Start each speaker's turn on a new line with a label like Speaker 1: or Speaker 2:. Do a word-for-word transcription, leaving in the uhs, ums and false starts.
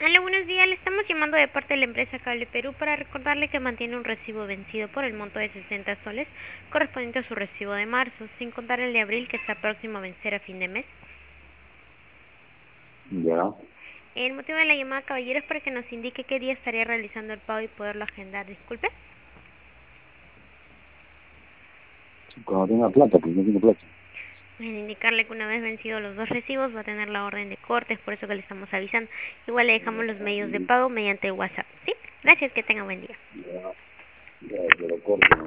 Speaker 1: Hola, buenos días. Le estamos llamando de parte de la empresa Cable Perú para recordarle que mantiene un recibo vencido por el monto de sesenta soles correspondiente a su recibo de marzo, sin contar el de abril que está próximo a vencer a fin de mes.
Speaker 2: Ya.
Speaker 1: El motivo de la llamada, caballero, es para que nos indique qué día estaría realizando el pago y poderlo agendar. Disculpe.
Speaker 2: Cuando tenga plata, pues no tengo plata.
Speaker 1: En indicarle que una vez vencidos los dos recibos va a tener la orden de corte, es por eso que le estamos avisando. Igual le dejamos los medios de pago mediante WhatsApp. ¿Sí? Gracias, que tenga buen día.
Speaker 2: Ya, ya, pero corto.